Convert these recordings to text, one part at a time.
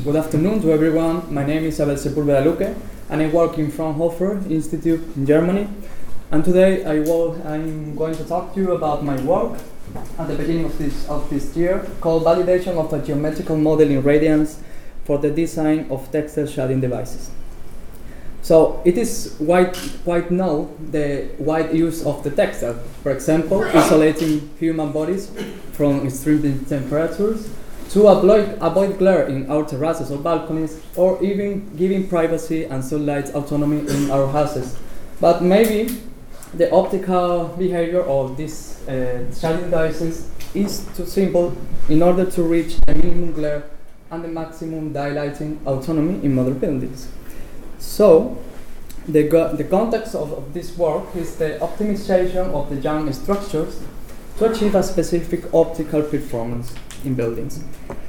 Good afternoon to everyone. My name is Abel Sepulveda Luque, and I work in Fraunhofer Institute in Germany. And today I'm going to talk to you about my work at the beginning of this year called Validation of a Geometrical Model in Radiance for the Design of Textile Shading Devices. So it is quite known the wide use of the textile, for example, isolating human bodies from extreme temperatures, to avoid glare in our terraces or balconies, or even giving privacy and sunlight autonomy in our houses. But maybe the optical behavior of these shading devices is too simple in order to reach the minimum glare and the maximum daylighting autonomy in modern buildings. So, the context of this work is the optimization of the young structures to achieve a specific optical performance in buildings.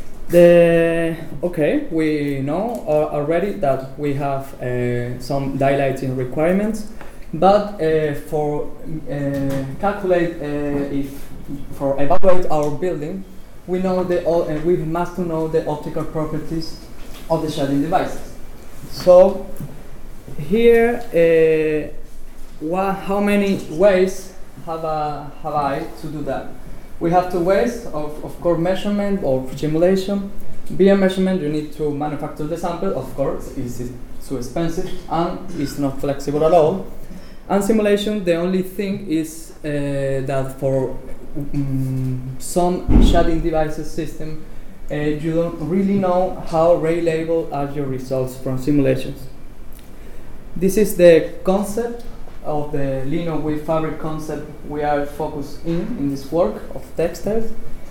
We know already that we have some daylighting requirements, but for evaluate our building, we must know the optical properties of the shading devices. So here, how many ways have I to do that? We have two ways of course, measurement or simulation. Via measurement, you need to manufacture the sample, of course, it's too expensive and it's not flexible at all. And simulation, the only thing is that for some shading devices system, you don't really know how reliable are your results from simulations. This is the concept of the lino with fabric concept we are focused in this work of textiles.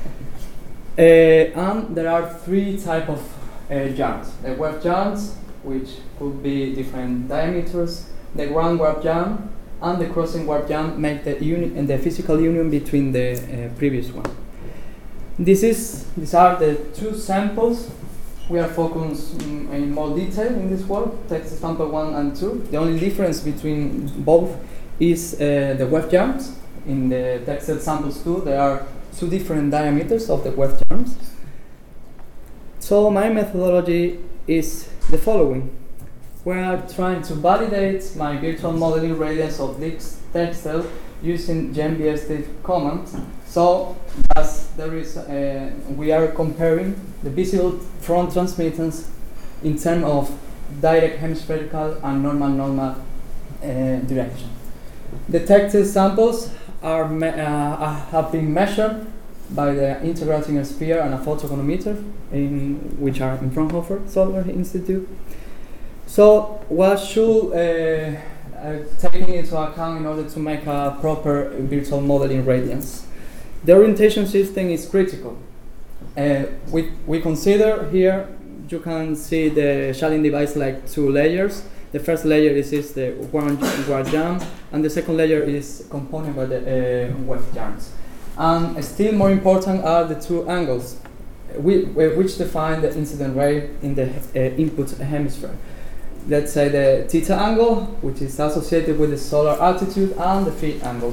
And there are three types of yarns. The weft yarns, which could be different diameters, the ground warp yarn, and the crossing warp yarn make the physical union between the previous one. These are the two samples. We are focused in more detail in this work, text sample 1 and 2. The only difference between both is the weft yarns. In the textile samples 2, there are two different diameters of the weft yarns. So my methodology is the following. We are trying to validate my virtual modeling radiance of this textile using GenBSD command. So as there is, we are comparing the visible front transmittance in terms of direct hemispherical and normal direction. The textile samples have been measured by the integrating sphere and a photochronometer, which are in Fraunhofer Solar Institute. So what should taking into account in order to make a proper virtual modeling radiance? The orientation system is critical. We consider here, you can see the shading device like two layers. The first layer is the warp yarn, and the second layer is component by the weft yarns. And still more important are the two angles, which define the incident ray in the input hemisphere. Let's say the theta angle, which is associated with the solar altitude, and the phi angle.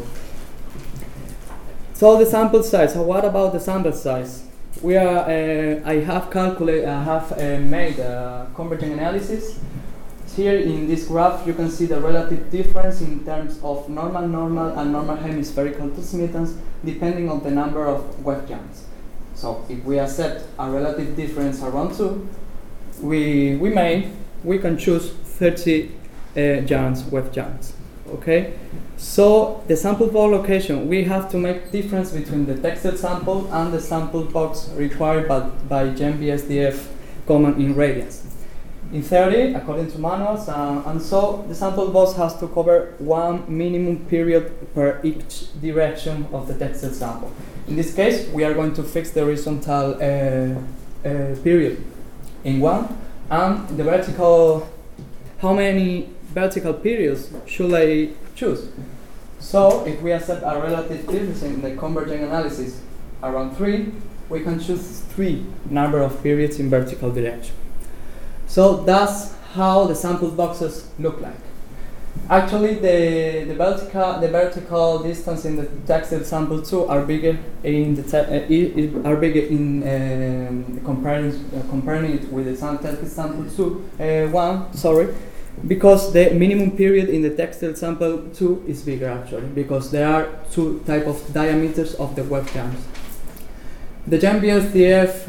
So the sample size. So what about the sample size? I have made a convergent analysis. Here in this graph, you can see the relative difference in terms of normal and normal hemispherical transmittance, depending on the number of weft yarns. So if we accept a relative difference around 2, we can choose 30 weft yarns. Okay. So the sample box location, we have to make difference between the textile sample and the sample box required by GenBSDF command in radiance. In theory, according to manuals, and so the sample box has to cover one minimum period per each direction of the textile sample. In this case, we are going to fix the horizontal period in 1, and the vertical, how many vertical periods should I choose? So if we accept a relative difference in the convergent analysis around 3, we can choose 3 number of periods in vertical direction. So that's how the sample boxes look like. Actually, the vertical distance in the textile sample 2 are bigger in comparing it with the textile sample 1. Sorry, because the minimum period in the textile sample 2 is bigger actually, because there are two type of diameters of the web jams. The Jam BSDF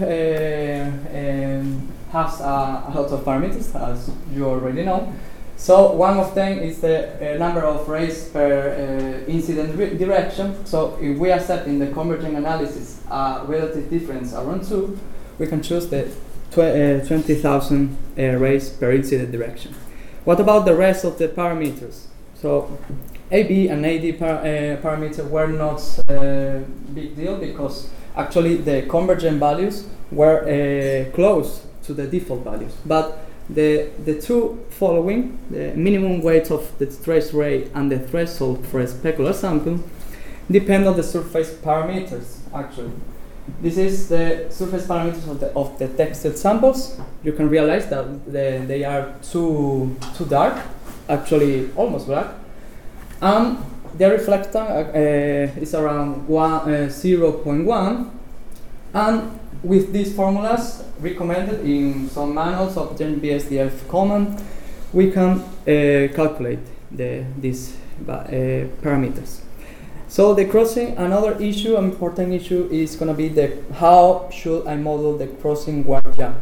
has a lot of parameters, as you already know. So one of them is the number of rays per incident direction. So if we accept in the convergent analysis a relative difference around 2, we can choose the 20,000 rays per incident direction. What about the rest of the parameters? So AB and AD parameters were not a big deal, because actually the convergent values were close to the default values. But the two following, the minimum weight of the trace ray and the threshold for a specular sample, depend on the surface parameters actually. This is the surface parameters of the texted samples. You can realize that they are too dark, actually almost black. And the reflectance is around 0.1. And with these formulas recommended in some manuals of Jam BSDF command, we can calculate these parameters. So the crossing, another issue, an important issue, is going to be how should I model the crossing warp jam?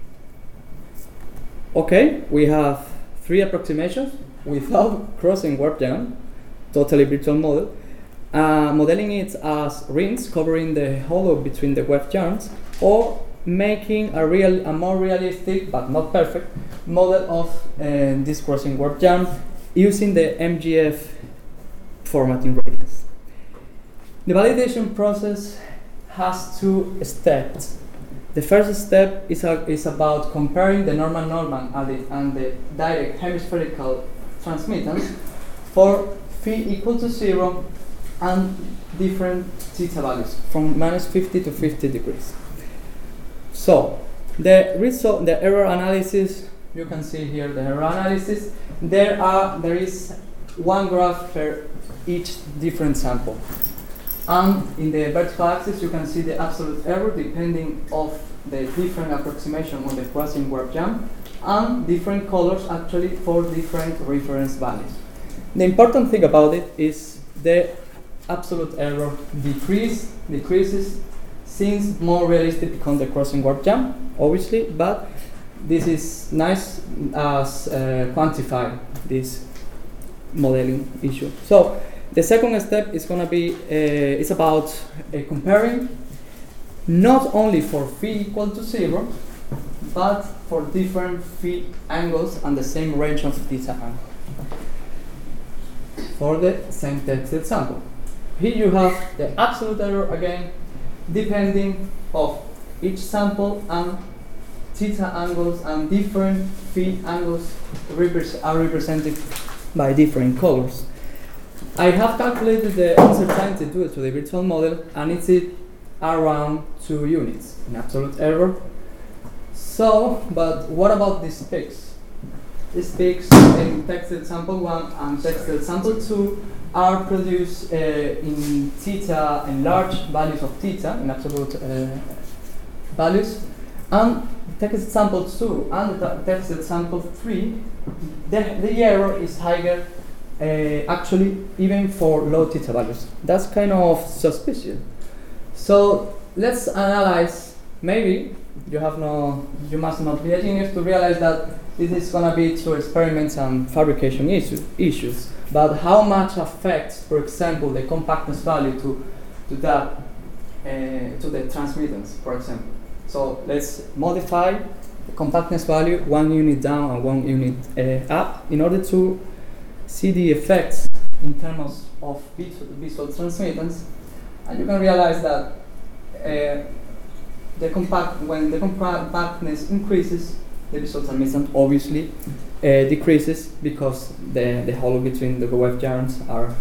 Okay, we have 3 approximations without crossing warp jam, totally virtual model. Modeling it as rings covering the hollow between the web yarns, or making a more realistic but not perfect model of this crossing warp jam using the MGF formatting radius. The validation process has 2 steps. The first step is about comparing the normal and the direct hemispherical transmittance for phi equal to 0 and different theta values from -50 to 50 degrees. So the result, the error analysis, you can see here the error analysis. There is one graph for each different sample. And in the vertical axis, you can see the absolute error depending of the different approximation on the crossing warp jam, and different colors actually for different reference values. The important thing about it is the absolute error decreases since more realistic becomes the crossing warp jam, obviously, but this is nice as quantify this modeling issue. So the second step is going to be it's about comparing not only for phi equal to 0, but for different phi angles and the same range of theta angle for the same texted sample. Here you have the absolute error again, depending of each sample, and theta angles and different phi angles are represented by different colors. I have calculated the uncertainty due to the virtual model, and it's around 2 units in absolute error. So, but what about these peaks? These peaks in textile sample 1 and textile sample 2 are produced in theta, in large values of theta, in absolute values, and textile sample 2 and textile sample 3, the error is higher actually even for low theta values. That's kind of suspicious. So let's analyze. Maybe you must not be a genius to realize that this is going to be through experiments and fabrication issues. But how much affects, for example, the compactness value to the transmittance, for example? So let's modify the compactness value 1 unit down and 1 unit up in order to see the effects in terms of visual transmittance, and you can realize that when the compactness increases, the visual transmittance obviously decreases because the hollow between the web yarns are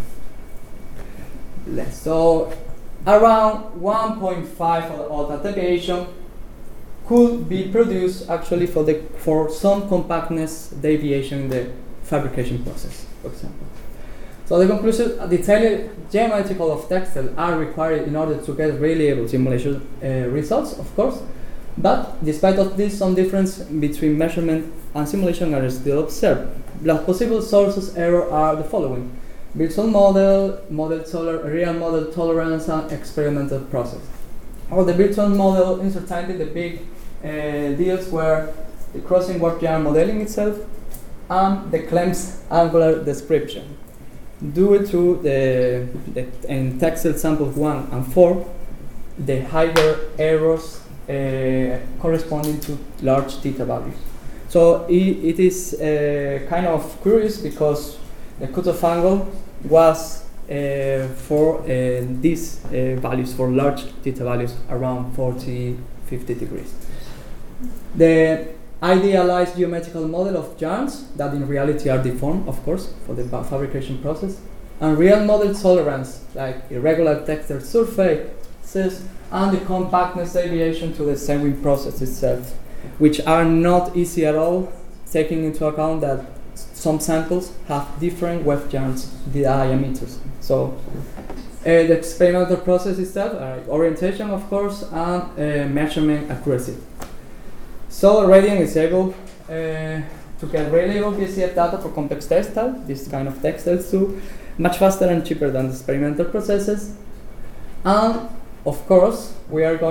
less. So around 1.5 of that deviation could be produced actually for some compactness deviation in the fabrication process. for example. So the conclusion, detailed geometrical of textiles are required in order to get reliable simulation results, of course. But despite of this, some difference between measurement and simulation are still observed. The possible sources error are the following: virtual model, real model tolerance, and experimental process. Or the virtual model uncertainty, the big deals were the crossing warp yarn modeling itself and the Clem's angular description. Due to in textile samples 1 and 4, the higher errors corresponding to large theta values. So it is kind of curious because the cutoff angle was for these values, for large theta values, around 40, 50 degrees. The idealized geometrical model of yarns that in reality are deformed, of course, for the fabrication process, and real model tolerance, like irregular texture surfaces and the compactness deviation to the sewing process itself, which are not easy at all, taking into account that some samples have different weft yarns diameters. So the experimental process itself, orientation, of course, and measurement accuracy. So Radian is able to get reliable VCF data for complex textile, this kind of textiles too, much faster and cheaper than the experimental processes. And of course, we are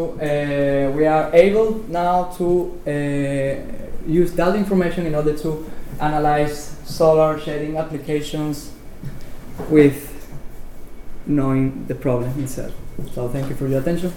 able now to use that information in order to analyze solar shading applications with knowing the problem itself. So thank you for your attention.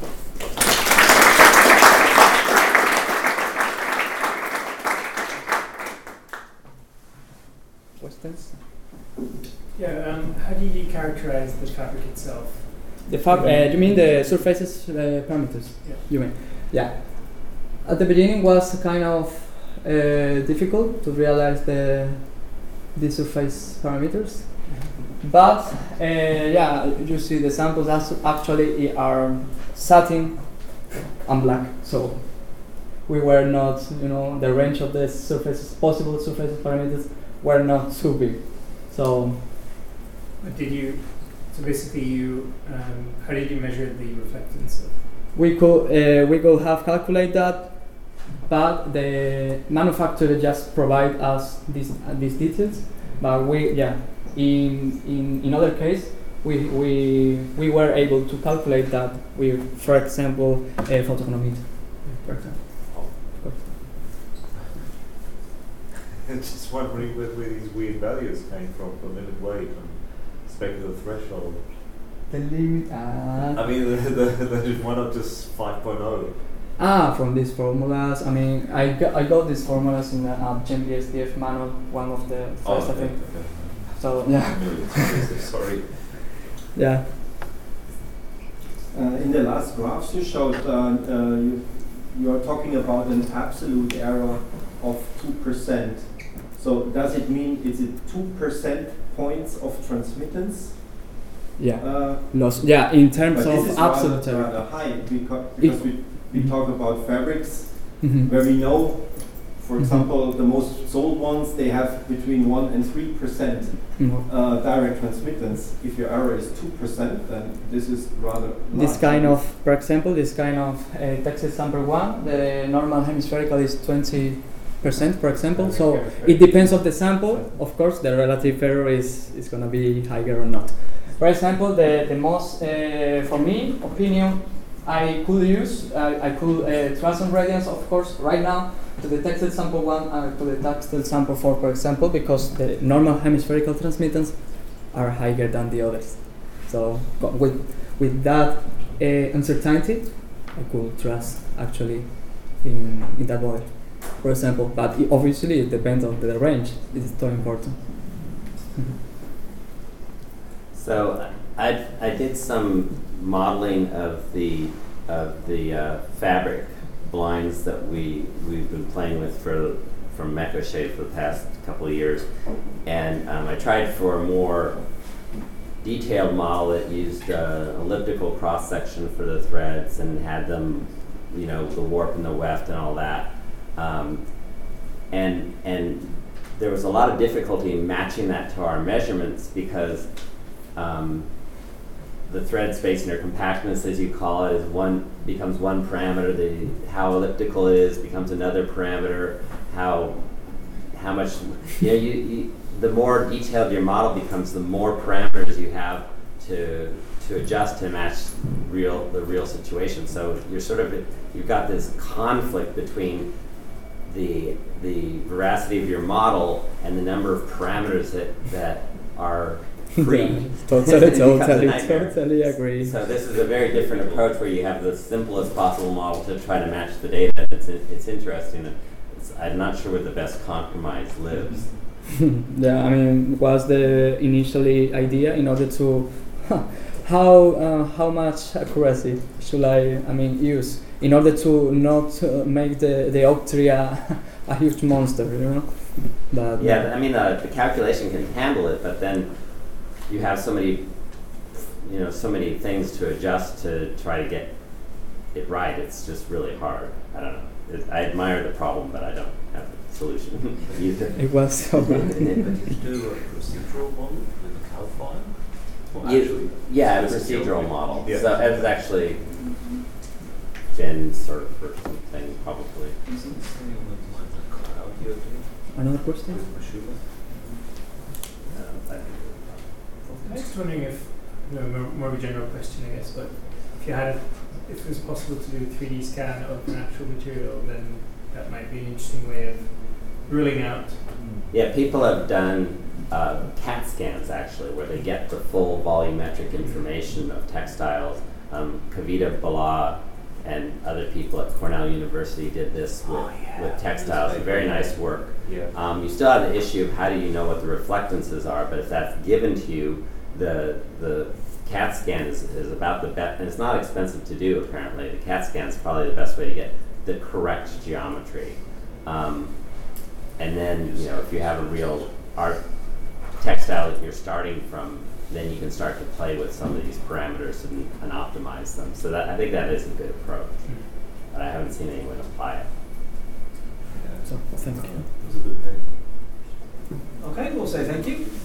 Questions? Yeah, how do you characterize the fabric itself? The you mean the surfaces parameters? Yeah. You mean? Yeah. At the beginning was kind of difficult to realize the surface parameters, but yeah, you see the samples actually are satin and black, so we were not, the range of the possible surface parameters were not too big. So basically how did you measure the reflectance? We could have calculated that, but the manufacturer just provide us these details. But in other case, we were able to calculate that with, for example, a photochronometer. For example. Just wondering where these weird values came from limit weight and speculative threshold. The limit. I mean, why not just 5.0? From these formulas. I mean, I got these formulas in the GMB-SDF manual, one of the first, I think. Okay. So yeah. Sorry. Yeah. In the last graphs you showed, you are talking about an absolute error of 2%. So does it mean is it 2% points of transmittance? Yeah. Loss. Yeah, in terms but of this is absolute error. rather high because we talk about fabrics where we know, for example, the most sold ones, they have between 1 and 3% direct transmittance. If your error is 2%, then this is rather large. This kind of, for example, textile sample 1, the normal hemispherical is 20%, for example. So it depends on the sample. Of course, the relative error is going to be higher or not. For example, the most, for me, opinion, I could transfer radiance, of course, right now to the textile sample 1 and to the textile sample 4, for example, because the normal hemispherical transmittance are higher than the others. So with that uncertainty, I could trust actually in that model, for example. But obviously, it depends on the range. It is so important. So I did some modeling of the fabric blinds that we've been playing with from MechaShade for the past couple of years, and I tried for a more detailed model that used elliptical cross section for the threads and had them, the warp and the weft and all that, and there was a lot of difficulty in matching that to our measurements because the thread space intercompactness, as you call it, becomes one parameter. How elliptical it is becomes another parameter. How much the more detailed your model becomes, the more parameters you have to adjust to match the real situation. So you've got this conflict between the veracity of your model and the number of parameters that are free. Totally agree. So this is a very different approach where you have the simplest possible model to try to match the data. It's interesting. I'm not sure where the best compromise lives. Yeah, I mean, was the initially idea in order to how much accuracy should I use in order to not make the octree a huge monster, But yeah, I mean the calculation can handle it, but then you have so many things to adjust to try to get it right. It's just really hard. I don't know. I admire the problem, but I don't have a solution either. It was so bad. But you do a procedural model with a CAL file? A procedural model. Yeah. So it was actually GenSurf or something, probably. Isn't this something along the lines of cloud you're doing Another question? with Machuma? I'm just wondering if, more of a general question, I guess, but if it was possible to do a 3D scan of an actual material, then that might be an interesting way of ruling out. Yeah, people have done CAT scans actually, where they get the full volumetric information of textiles. Kavita Bala and other people at Cornell University did this with textiles. Very nice work. Yeah. You still have the issue of how do you know what the reflectances are, but if that's given to you, the CAT scan is about the best, and it's not expensive to do apparently. The CAT scan is probably the best way to get the correct geometry. And then, if you have a real art textile that you're starting from, then you can start to play with some of these parameters and optimize them. So I think that is a good approach, but I haven't seen anyone apply it. So, thank you. It was a good thing. Okay, we'll say thank you.